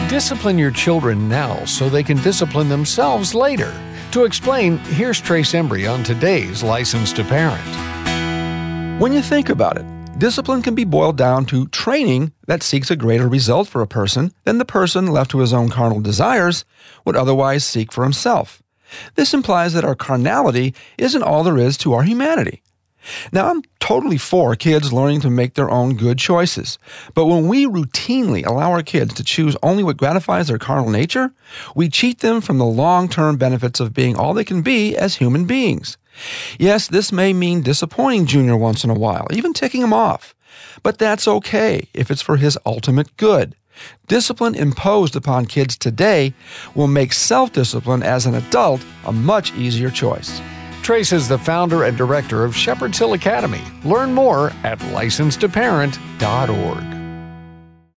Discipline your children now so they can discipline themselves later. To explain, here's Trace Embry on today's License to Parent. When you think about it, discipline can be boiled down to training that seeks a greater result for a person than the person left to his own carnal desires would otherwise seek for himself. This implies that our carnality isn't all there is to our humanity. Now, I'm totally for kids learning to make their own good choices, but when we routinely allow our kids to choose only what gratifies their carnal nature, we cheat them from the long-term benefits of being all they can be as human beings. Yes, this may mean disappointing Junior once in a while, even ticking him off, but that's okay if it's for his ultimate good. Discipline imposed upon kids today will make self-discipline as an adult a much easier choice. Trace is the founder and director of Shepherd's Hill Academy. Learn more at license2parent.org.